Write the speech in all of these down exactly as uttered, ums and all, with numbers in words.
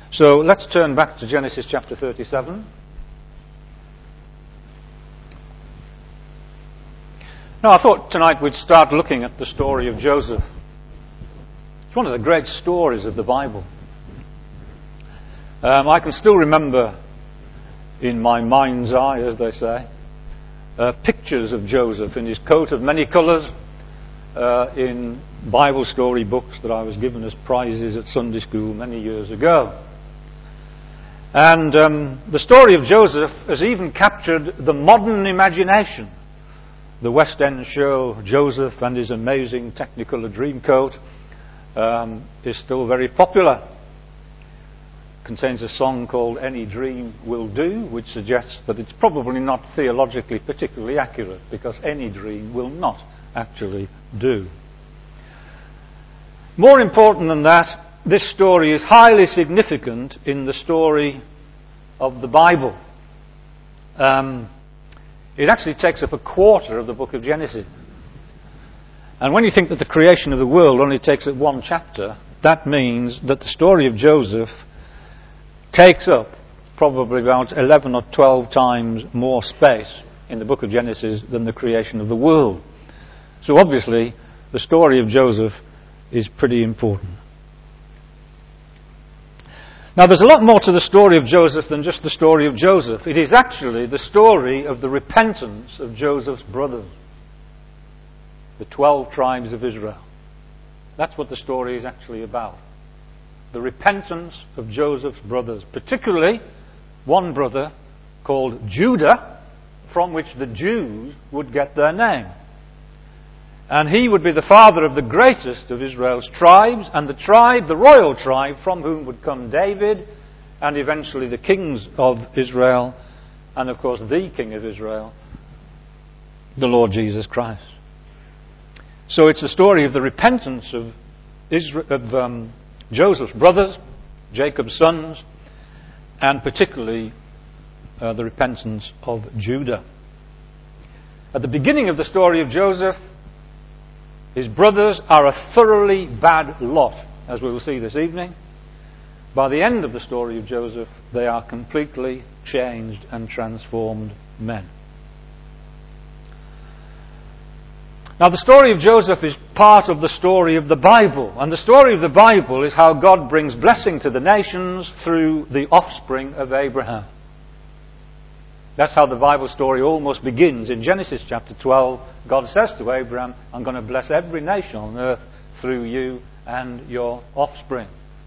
So let's turn back to Genesis chapter thirty-seven. Now, I thought tonight we'd start looking at the story of Joseph. It's one of the great stories of the Bible. Um, I can still remember in my mind's eye, as they say, uh, pictures of Joseph in his coat of many colours uh, in Bible story books that I was given as prizes at Sunday school many years ago. And um, the story of Joseph has even captured the modern imagination. The West End show, Joseph and His Amazing Technicolor Dreamcoat, um, is still very popular. It contains a song called Any Dream Will Do, which suggests that it's probably not theologically particularly accurate, because any dream will not actually do. More important than that, this story is highly significant in the story of the Bible. Um, It actually takes up a quarter of the book of Genesis. And when you think that the creation of the world only takes up one chapter, that means that the story of Joseph takes up probably about eleven or twelve times more space in the book of Genesis than the creation of the world. So obviously, the story of Joseph is pretty important. Now, there's a lot more to the story of Joseph than just the story of Joseph. It is actually the story of the repentance of Joseph's brothers, the twelve tribes of Israel. That's what the story is actually about. The repentance of Joseph's brothers, particularly one brother called Judah, from which the Jews would get their name. And he would be the father of the greatest of Israel's tribes, and the tribe, the royal tribe, from whom would come David, and eventually the kings of Israel, and of course the King of Israel, the Lord Jesus Christ. So it's the story of the repentance of, Israel, of um, Joseph's brothers, Jacob's sons, and particularly uh, the repentance of Judah. At the beginning of the story of Joseph, his brothers are a thoroughly bad lot, as we will see this evening. By the end of the story of Joseph, they are completely changed and transformed men. Now, the story of Joseph is part of the story of the Bible, and the story of the Bible is how God brings blessing to the nations through the offspring of Abraham. That's how the Bible story almost begins. In Genesis chapter twelve, God says to Abraham, I'm going to bless every nation on earth through you and your offspring.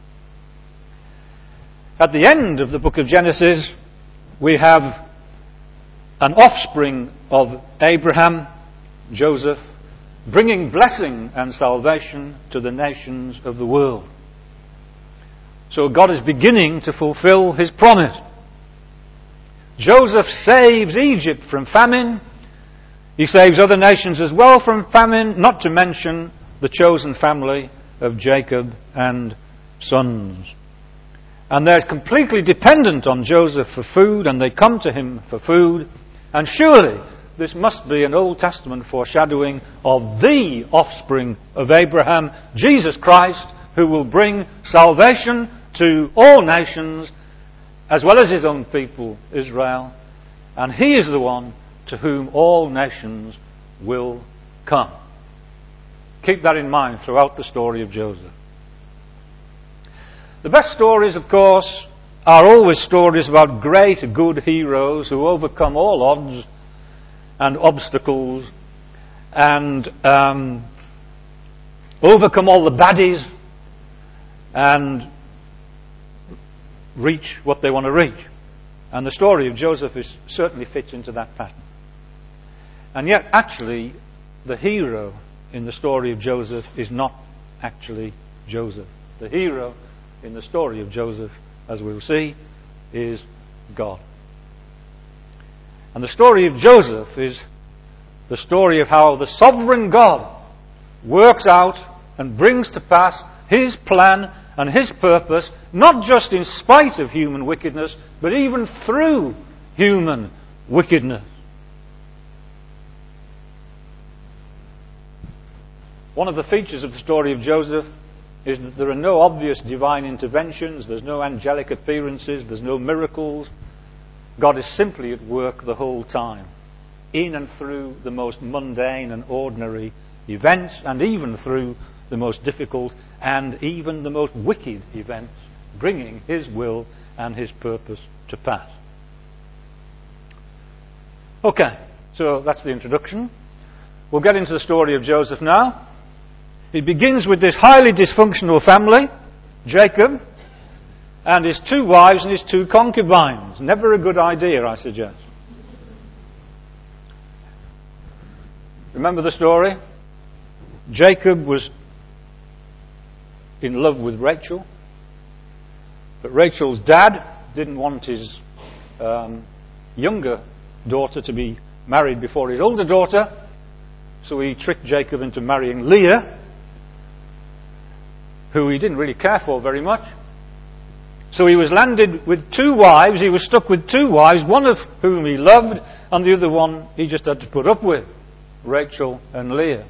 At the end of the book of Genesis, we have an offspring of Abraham, Joseph, bringing blessing and salvation to the nations of the world. So God is beginning to fulfill his promise. Joseph saves Egypt from famine. He saves other nations as well from famine, not to mention the chosen family of Jacob and sons. And they're completely dependent on Joseph for food, and they come to him for food. And surely this must be an Old Testament foreshadowing of the offspring of Abraham, Jesus Christ, who will bring salvation to all nations, as well as his own people, Israel. And he is the one to whom all nations will come. Keep that in mind throughout the story of Joseph. The best stories, of course, are always stories about great, good heroes who overcome all odds and obstacles and um, overcome all the baddies and reach what they want to reach. And the story of Joseph is, certainly fits into that pattern. And yet, actually, the hero in the story of Joseph is not actually Joseph. The hero in the story of Joseph, as we'll see, is God. And the story of Joseph is the story of how the sovereign God works out and brings to pass his plan and his purpose, not just in spite of human wickedness, but even through human wickedness. One of the features of the story of Joseph is that there are no obvious divine interventions, there's no angelic appearances, there's no miracles. God is simply at work the whole time, in and through the most mundane and ordinary events, and even through the most difficult and even the most wicked events, bringing His will and His purpose to pass. Okay, so that's the introduction. We'll get into the story of Joseph now. It begins with this highly dysfunctional family, Jacob, and his two wives and his two concubines. Never a good idea, I suggest. Remember the story? Jacob was in love with Rachel, but Rachel's dad didn't want his um, younger daughter to be married before his older daughter, so he tricked Jacob into marrying Leah, who he didn't really care for very much. So he was landed with two wives. He was stuck with two wives, one of whom he loved, and the other one he just had to put up with, Rachel and Leah.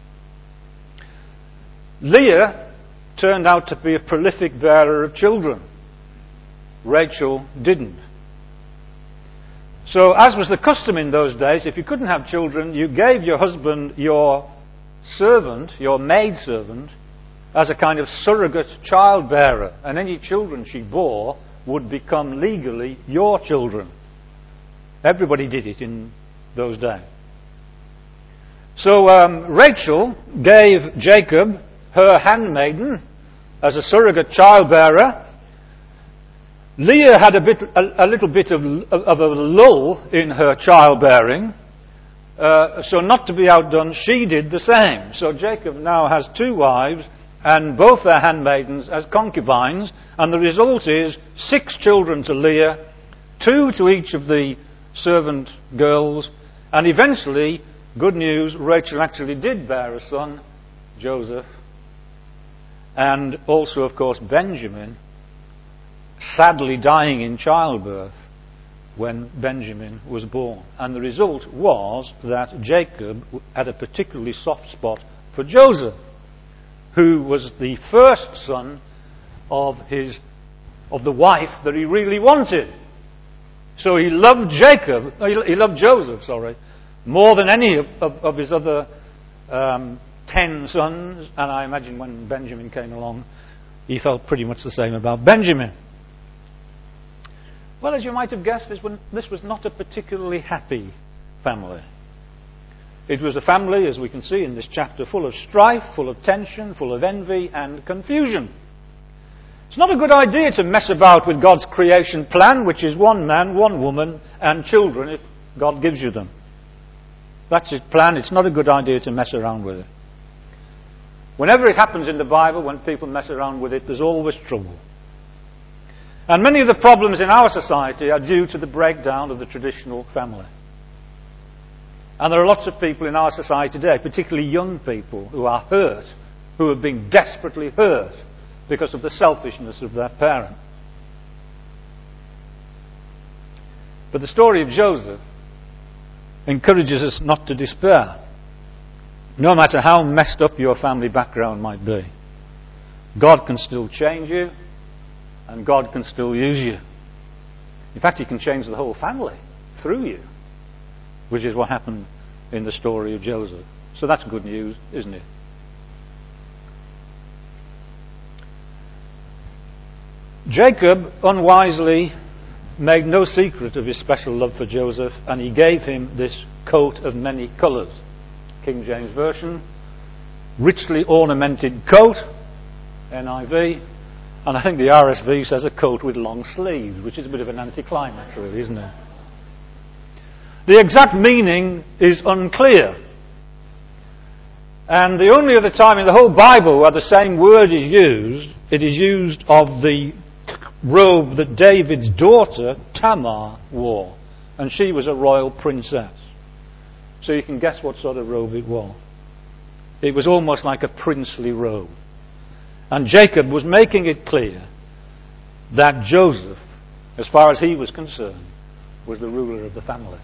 Leah turned out to be a prolific bearer of children. Rachel didn't. So, as was the custom in those days, if you couldn't have children, you gave your husband your servant, your maidservant, as a kind of surrogate childbearer, and any children she bore would become legally your children. Everybody did it in those days. So um, Rachel gave Jacob her handmaiden as a surrogate childbearer. Leah had a bit, a, a little bit of, of a lull in her childbearing, uh, so not to be outdone, she did the same. So Jacob now has two wives and both their handmaidens as concubines, and the result is six children to Leah, two to each of the servant girls, and eventually, good news, Rachel actually did bear a son, Joseph, and also, of course, Benjamin, sadly dying in childbirth when Benjamin was born. And the result was that Jacob had a particularly soft spot for Joseph, who was the first son of his of the wife that he really wanted. So he loved Jacob, he loved Joseph, sorry, more than any of, of, of his other um, ten sons, and I imagine when Benjamin came along, he felt pretty much the same about Benjamin. Well, as you might have guessed, this, one, this was not a particularly happy family. It was a family, as we can see in this chapter, full of strife, full of tension, full of envy and confusion. It's not a good idea to mess about with God's creation plan, which is one man, one woman, and children, if God gives you them. That's His plan. It's not a good idea to mess around with it. Whenever it happens in the Bible, when people mess around with it, there's always trouble. And many of the problems in our society are due to the breakdown of the traditional family. And there are lots of people in our society today, particularly young people, who are hurt, who have been desperately hurt because of the selfishness of their parents. But the story of Joseph encourages us not to despair, no matter how messed up your family background might be. God can still change you, and God can still use you. In fact, He can change the whole family through you, which is what happened in the story of Joseph. So that's good news, isn't it? Jacob unwisely made no secret of his special love for Joseph, and he gave him this coat of many colours. King James Version, richly ornamented coat, N I V, and I think the R S V says a coat with long sleeves, which is a bit of an anticlimax, really, isn't it? The exact meaning is unclear. And the only other time in the whole Bible where the same word is used, it is used of the robe that David's daughter, Tamar, wore. And she was a royal princess. So you can guess what sort of robe it was. It was almost like a princely robe. And Jacob was making it clear that Joseph, as far as he was concerned, was the ruler of the family.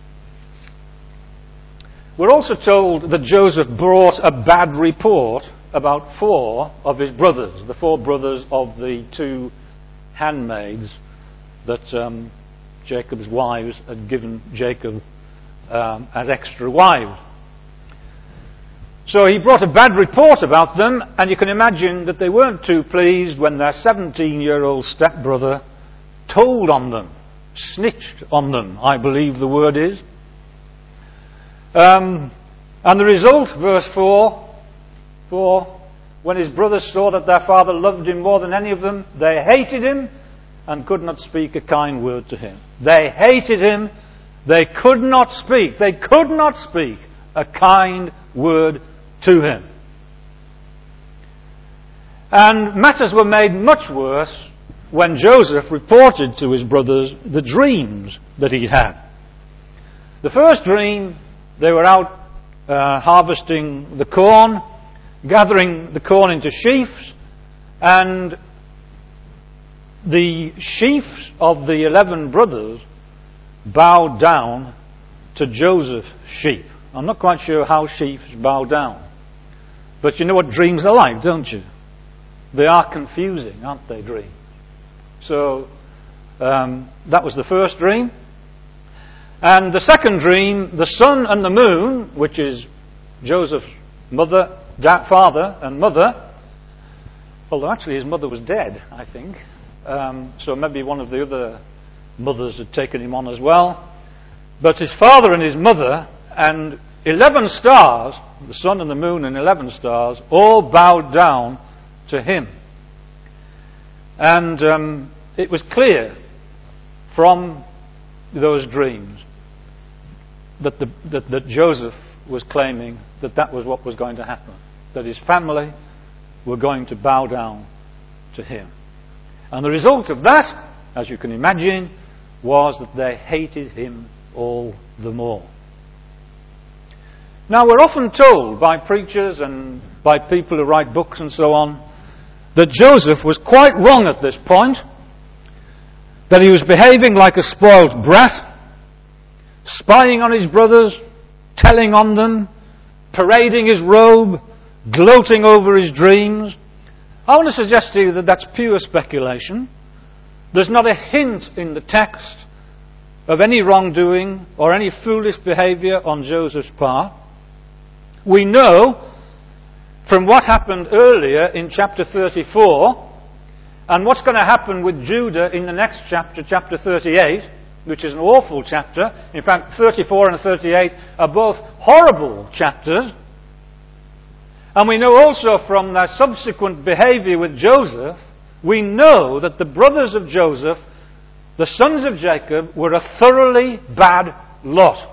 We're also told that Joseph brought a bad report about four of his brothers, the four brothers of the two handmaids that um, Jacob's wives had given Jacob um, as extra wives. So he brought a bad report about them, and you can imagine that they weren't too pleased when their seventeen-year-old stepbrother told on them, snitched on them, I believe the word is. Um, and the result, verse four, for when his brothers saw that their father loved him more than any of them, they hated him and could not speak a kind word to him. They hated him, they could not speak, they could not speak a kind word to him. And matters were made much worse when Joseph reported to his brothers the dreams that he'd had. The first dream, they were out uh, harvesting the corn, gathering the corn into sheaves, and the sheaves of the eleven brothers bowed down to Joseph's sheep. I'm not quite sure how sheaves bow down. But you know what dreams are like, don't you? They are confusing, aren't they, dreams? So, um, that was the first dream. And the second dream, the sun and the moon, which is Joseph's mother, dad, father and mother, although actually his mother was dead, I think. Um, so maybe one of the other mothers had taken him on as well. But his father and his mother and eleven stars, the sun and the moon and eleven stars, all bowed down to him. And um, it was clear from those dreams that, the, that, that Joseph was claiming that that was what was going to happen, that his family were going to bow down to him. And the result of that, as you can imagine, was that they hated him all the more. Now, we're often told by preachers and by people who write books and so on that Joseph was quite wrong at this point, that he was behaving like a spoilt brat, spying on his brothers, telling on them, parading his robe, gloating over his dreams. I want to suggest to you that that's pure speculation. There's not a hint in the text of any wrongdoing or any foolish behaviour on Joseph's part. We know from what happened earlier in chapter thirty-four and what's going to happen with Judah in the next chapter, chapter thirty-eight, which is an awful chapter. In fact, thirty-four and thirty-eight are both horrible chapters. And we know also from their subsequent behaviour with Joseph, we know that the brothers of Joseph, the sons of Jacob, were a thoroughly bad lot.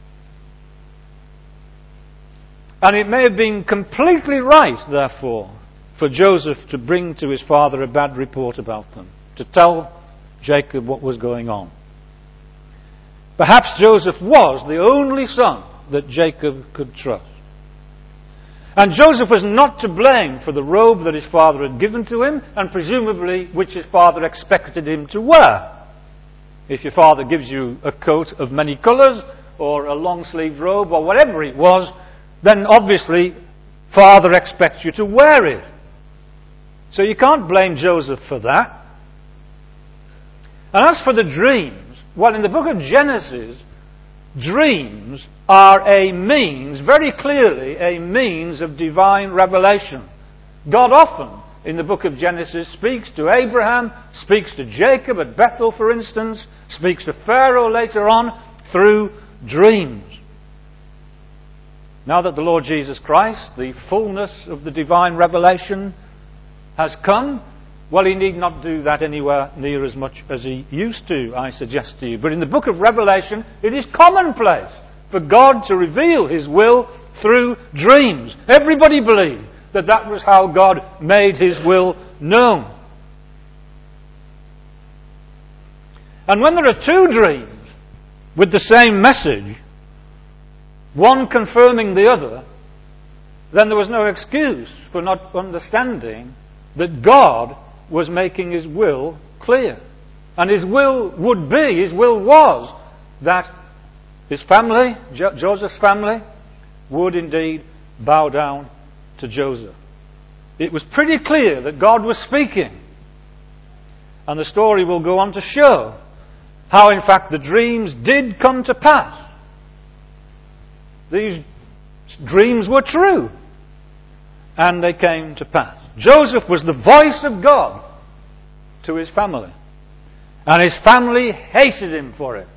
And it may have been completely right, therefore, for Joseph to bring to his father a bad report about them, to tell Jacob what was going on. Perhaps Joseph was the only son that Jacob could trust. And Joseph was not to blame for the robe that his father had given to him, and presumably which his father expected him to wear. If your father gives you a coat of many colours, or a long-sleeved robe, or whatever it was, then obviously father expects you to wear it. So you can't blame Joseph for that. And as for the dreams, well, in the book of Genesis, dreams are a means, very clearly a means of divine revelation. God often, in the book of Genesis, speaks to Abraham, speaks to Jacob at Bethel, for instance, speaks to Pharaoh later on through dreams. Now that the Lord Jesus Christ, the fullness of the divine revelation, has come, well, he need not do that anywhere near as much as he used to, I suggest to you. But in the book of Revelation, it is commonplace for God to reveal his will through dreams. Everybody believed that that was how God made his will known. And when there are two dreams with the same message, one confirming the other, then there was no excuse for not understanding that God was making his will clear. And his will would be, his will was, that his family, jo- Joseph's family, would indeed bow down to Joseph. it was pretty clear that God was speaking. And the story will go on to show how, in fact, the dreams did come to pass. These dreams were true, and they came to pass. Joseph was the voice of God to his family, and his family hated him for it.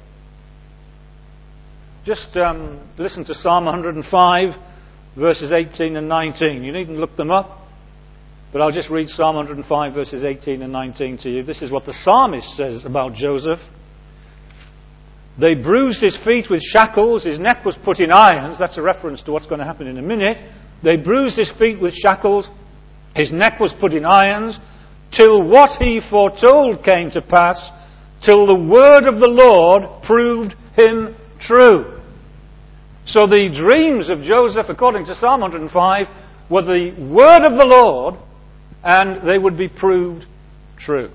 Just um, listen to Psalm one hundred five, verses eighteen and nineteen. You needn't look them up, but I'll just read Psalm one hundred five, verses eighteen and nineteen to you. This is what the psalmist says about Joseph. They bruised his feet with shackles, his neck was put in irons. That's a reference to what's going to happen in a minute. They bruised his feet with shackles, his neck was put in irons, till what he foretold came to pass, till the word of the Lord proved him true. So the dreams of Joseph, according to Psalm one hundred five, were the word of the Lord, and they would be proved true.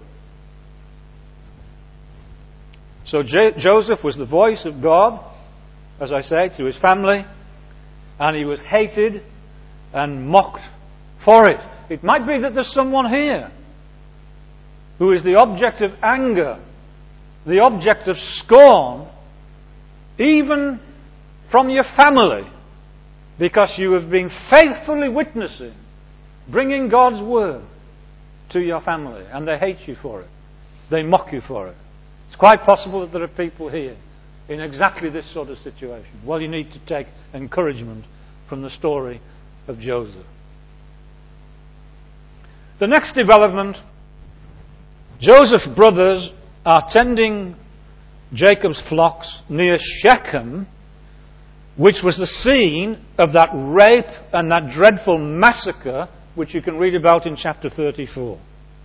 So J- Joseph was the voice of God, as I say, to his family, and he was hated and mocked for it. It might be that there's someone here who is the object of anger, the object of scorn, even from your family, because you have been faithfully witnessing, bringing God's word to your family, and they hate you for it. They mock you for it. It's quite possible that there are people here in exactly this sort of situation. Well, you need to take encouragement from the story of Joseph. The next development, Joseph's brothers are tending Jacob's flocks near Shechem, which was the scene of that rape and that dreadful massacre which you can read about in chapter thirty-four.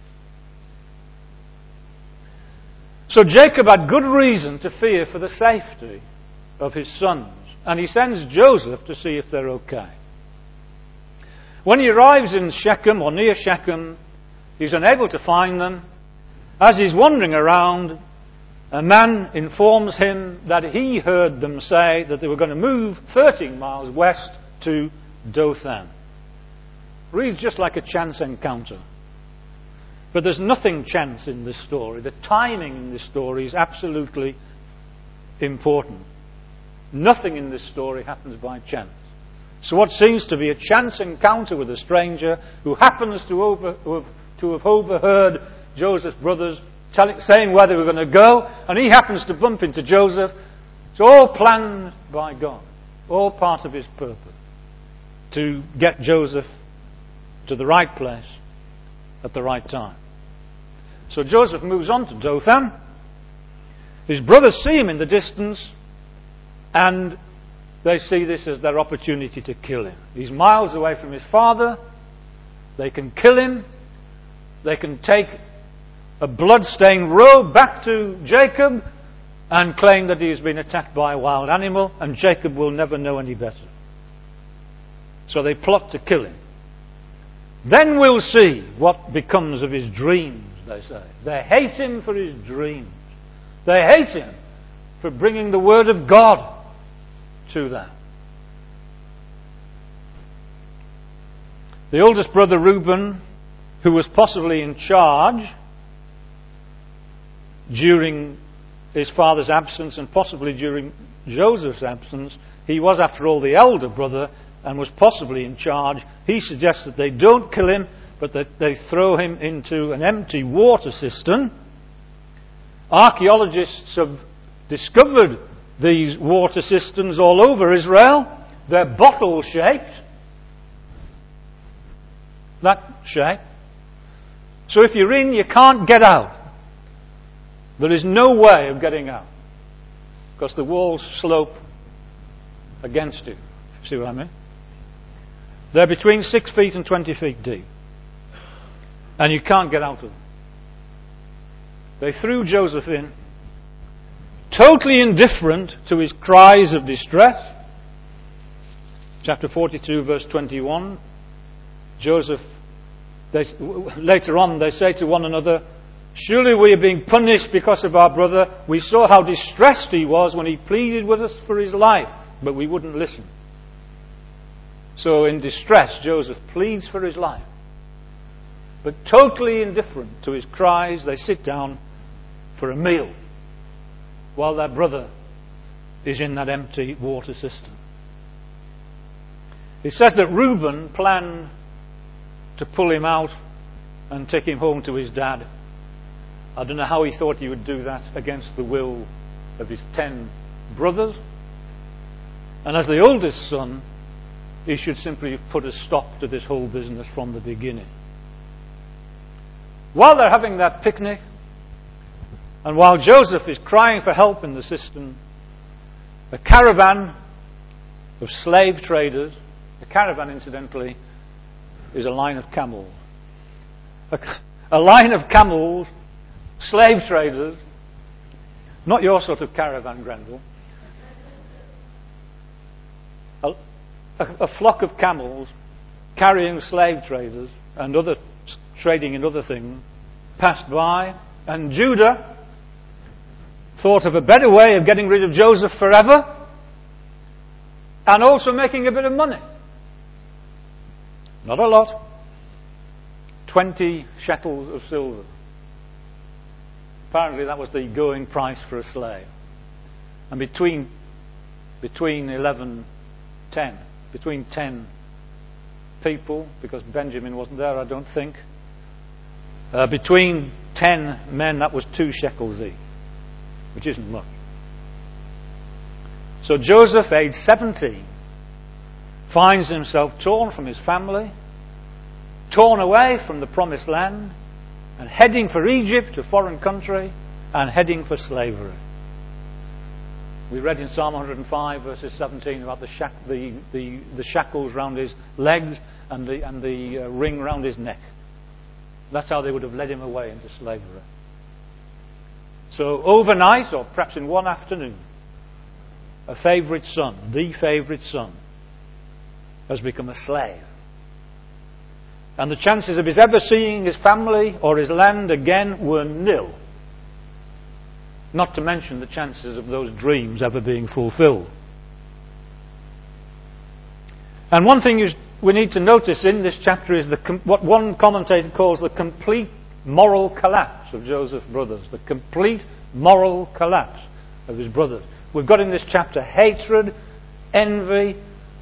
So Jacob had good reason to fear for the safety of his sons, and he sends Joseph to see if they're okay. When he arrives in Shechem, or near Shechem, he's unable to find them. As he's wandering around, a man informs him that he heard them say that they were going to move thirteen miles west to Dothan. Reads just like a chance encounter. But there's nothing chance in this story. The timing in this story is absolutely important. Nothing in this story happens by chance. So what seems to be a chance encounter with a stranger who happens to, over, who have, to have overheard Joseph's brothers telling, saying where they were going to go, and he happens to bump into Joseph. It's all planned by God. All part of his purpose. To get Joseph to the right place at the right time. So Joseph moves on to Dothan. His brothers see him in the distance, and they see this as their opportunity to kill him. He's miles away from his father. They can kill him. They can take a blood-stained robe back to Jacob and claim that he has been attacked by a wild animal, and Jacob will never know any better. So they plot to kill him. Then we'll see what becomes of his dreams, they say. They hate him for his dreams. They hate him for bringing the word of God to them. The oldest brother Reuben, who was possibly in charge during his father's absence and possibly during Joseph's absence, he was after all the elder brother and was possibly in charge. He suggests that they don't kill him, but that they throw him into an empty water cistern. Archaeologists have discovered these water cisterns all over Israel. They're bottle-shaped. That shape. So if you're in, you can't get out. There is no way of getting out, because the walls slope against you. See what I mean? They're between six feet and twenty feet deep. And you can't get out of them. They threw Joseph in, totally indifferent to his cries of distress. Chapter forty-two, verse twenty-one. Joseph, they, later on, they say to one another, "Surely we are being punished because of our brother. We saw how distressed he was when he pleaded with us for his life, but we wouldn't listen." So in distress, Joseph pleads for his life. but totally indifferent to his cries, they sit down for a meal while their brother is in that empty water cistern. It says that Reuben planned to pull him out and take him home to his dad. I don't know how he thought he would do that against the will of his ten brothers. And as the oldest son, he should simply have put a stop to this whole business from the beginning. While they're having that picnic, and while Joseph is crying for help in the cistern, a caravan of slave traders, a caravan incidentally is a line of camels, a, a line of camels, slave traders, not your sort of caravan, Grenville, a, a, a flock of camels carrying slave traders and other trading in other things passed by, and Judah thought of a better way of getting rid of Joseph forever and also making a bit of money. Not a lot. Twenty shekels of silver. Apparently that was the going price for a slave. And between between eleven, ten, between ten people, because Benjamin wasn't there, I don't think, uh, between ten men, that was two shekels each, which isn't much. So Joseph, aged seventeen, finds himself torn from his family, torn away from the promised land, and heading for Egypt, a foreign country, and heading for slavery. We read in Psalm one hundred five, verses seventeen, about the, shack, the, the, the shackles round his legs and the, and the uh, ring round his neck. That's how they would have led him away into slavery. So overnight, or perhaps in one afternoon, a favourite son, the favourite son, has become a slave. And the chances of his ever seeing his family or his land again were nil. Not to mention the chances of those dreams ever being fulfilled. And one thing is, we need to notice in this chapter is the com- what one commentator calls the complete moral collapse of Joseph's brothers. The complete moral collapse of his brothers. We've got in this chapter hatred, envy,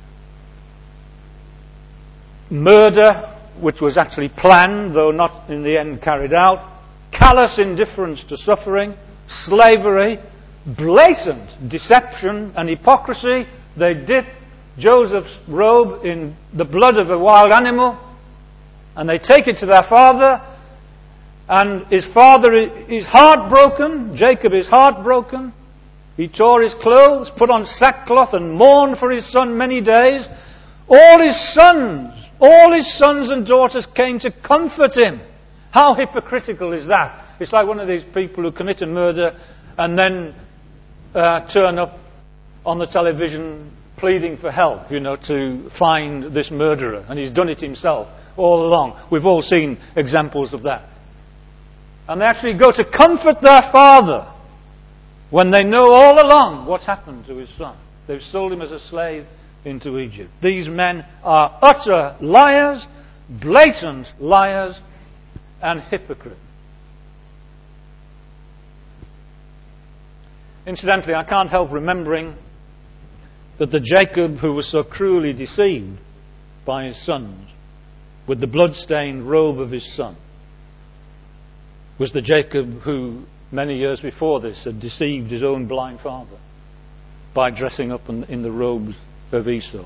murder, which was actually planned, though not in the end carried out, callous indifference to suffering, slavery, blatant deception and hypocrisy. They dip Joseph's robe in the blood of a wild animal, and they take it to their father, and his father is heartbroken. Jacob is heartbroken. He tore his clothes, put on sackcloth, and mourned for his son many days. All his sons, all his sons and daughters came to comfort him. How hypocritical is that? It's like one of these people who commit a murder and then uh, turn up on the television pleading for help, you know, to find this murderer. And he's done it himself all along. We've all seen examples of that. And they actually go to comfort their father when they know all along what's happened to his son. They've sold him as a slave into Egypt. These men are utter liars, blatant liars, and hypocrites. Incidentally, I can't help remembering that the Jacob who was so cruelly deceived by his sons with the blood-stained robe of his son was the Jacob who, many years before this, had deceived his own blind father by dressing up in, in the robes of Esau.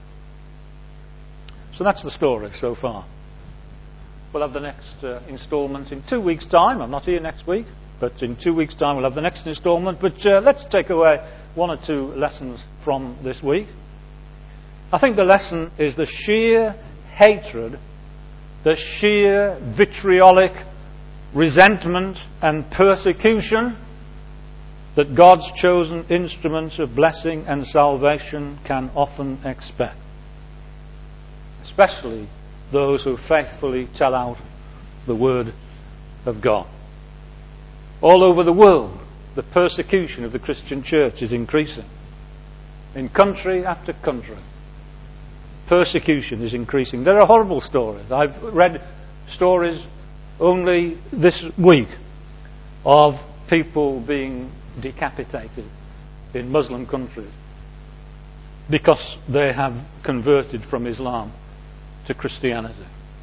So that's the story so far. We'll have the next uh, instalment in two weeks' time. I'm not here next week, but in two weeks' time we'll have the next instalment. But uh, let's take away one or two lessons from this week. I think the lesson is the sheer hatred, the sheer vitriolic resentment and persecution that God's chosen instruments of blessing and salvation can often expect. Especially those who faithfully tell out the Word of God. All over the world, the persecution of the Christian church is increasing. In country after country, persecution is increasing. There are horrible stories. I've read stories only this week of people being decapitated in Muslim countries because they have converted from Islam to Christianity.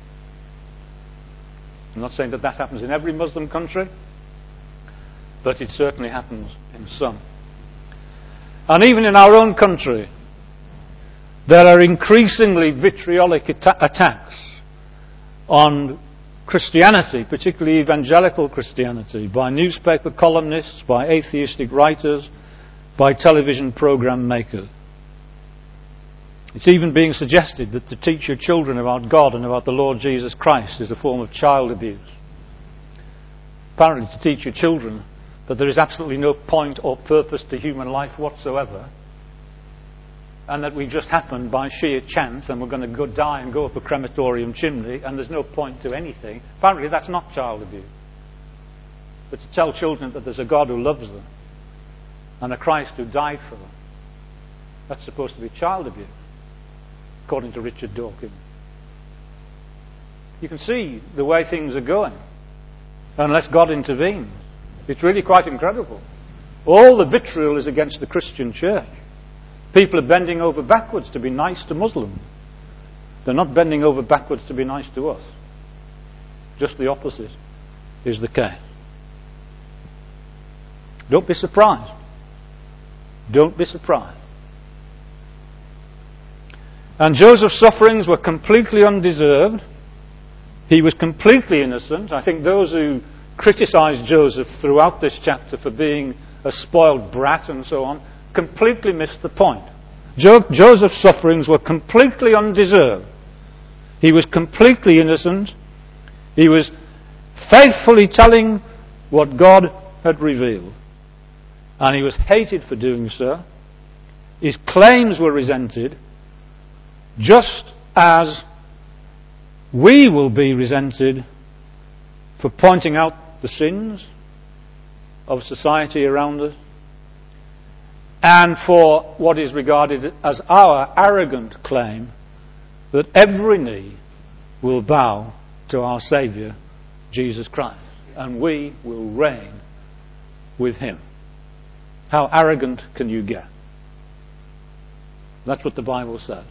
I'm not saying that that happens in every Muslim country, but it certainly happens in some. And even in our own country, there are increasingly vitriolic atta- attacks on Christianity, particularly evangelical Christianity, by newspaper columnists, by atheistic writers, by television program makers. It's even being suggested that to teach your children about God and about the Lord Jesus Christ is a form of child abuse. Apparently to teach your children that there is absolutely no point or purpose to human life whatsoever, and that we just happen by sheer chance and we're going to go die and go up a crematorium chimney and there's no point to anything. Apparently that's not child abuse. But to tell children that there's a God who loves them and a Christ who died for them, that's supposed to be child abuse, according to Richard Dawkins. You can see the way things are going unless God intervenes. It's really quite incredible. All the vitriol is against the Christian church. People are bending over backwards to be nice to Muslims. They're not bending over backwards to be nice to us. Just the opposite is the case. Don't be surprised. Don't be surprised. And Joseph's sufferings were completely undeserved. He was completely innocent. I think those who criticise Joseph throughout this chapter for being a spoiled brat and so on completely missed the point. Jo- Joseph's sufferings were completely undeserved. He was completely innocent. He was faithfully telling what God had revealed. And he was hated for doing so. His claims were resented, just as we will be resented for pointing out the sins of society around us, and for what is regarded as our arrogant claim that every knee will bow to our Saviour, Jesus Christ, and we will reign with Him. How arrogant can you get? That's what the Bible says.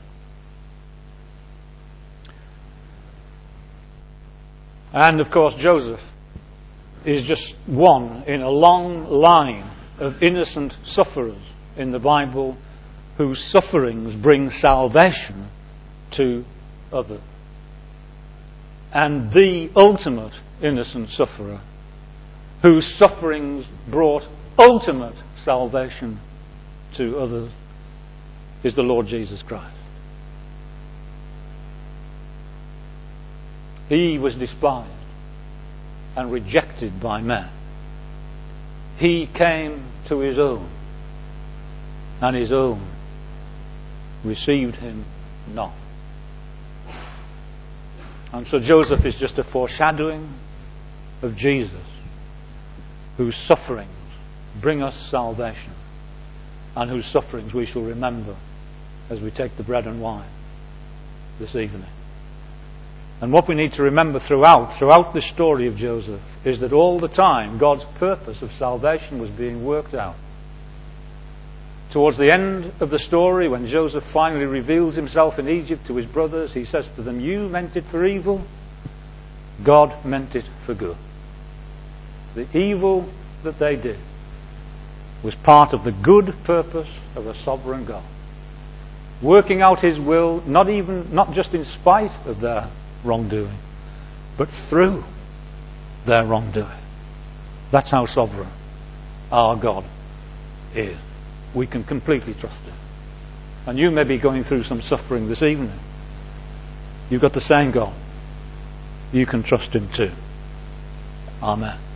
And of course Joseph is just one in a long line of innocent sufferers in the Bible whose sufferings bring salvation to others. And the ultimate innocent sufferer whose sufferings brought ultimate salvation to others is the Lord Jesus Christ. He was despised and rejected by men. He came to His own, and His own received Him not. And so Joseph is just a foreshadowing of Jesus, whose sufferings bring us salvation, and whose sufferings we shall remember as we take the bread and wine this evening. And what we need to remember throughout, throughout the story of Joseph, is that all the time God's purpose of salvation was being worked out. Towards the end of the story, when Joseph finally reveals himself in Egypt to his brothers, he says to them, "You meant it for evil, God meant it for good." The evil that they did was part of the good purpose of a sovereign God, working out His will, not even, not just in spite of their wrongdoing, but through their wrongdoing. That's how sovereign our God is. We can completely trust Him. And you may be going through some suffering this evening. You've got the same God. You can trust Him too. Amen.